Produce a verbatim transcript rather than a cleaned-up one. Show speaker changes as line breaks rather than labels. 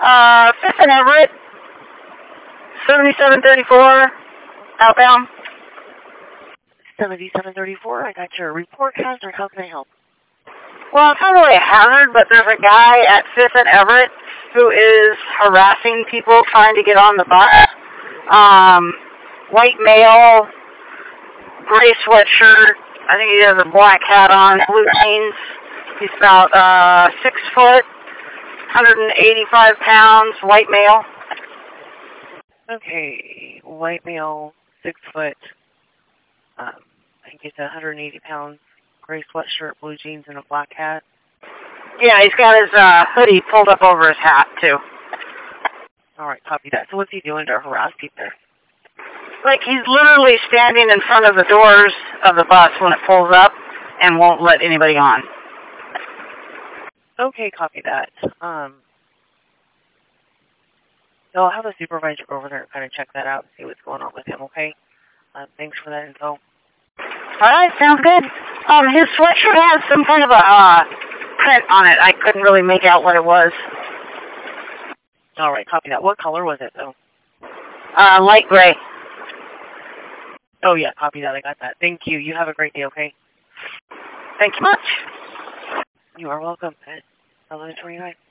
Uh, fifth and Everett, seventy-seven thirty-four, outbound.
seventy-seven thirty-four, I got your report hazard. How can I help?
Well, it's not really a hazard, but there's a guy at fifth and Everett who is harassing people trying to get on the bus. Um, white male, gray sweatshirt. I think he has a black hat on, blue jeans. He's about uh, six foot, one hundred eighty-five pounds, white male.
Okay, white male, six foot. Um, I think he's one hundred eighty pounds, gray sweatshirt, blue jeans, and a black hat.
Yeah, he's got his uh, hoodie pulled up over his hat, too.
All right, copy that. So what's he doing to harass people?
Like, he's literally standing in front of the doors of the bus when it pulls up and won't let anybody on.
Okay, copy that. Um, so I'll have a supervisor go over there and kind of check that out and see what's going on with him, okay? Uh, thanks for that info.
All right, sounds good. Um, his sweatshirt has some kind of a uh, print on it. I couldn't really make out what it was.
All right, copy that. What color was it, though?
Uh, light gray.
Oh, yeah, copy that. I got that. Thank you. You have a great day, okay?
Thank you much.
You are welcome at eleven twenty-nine.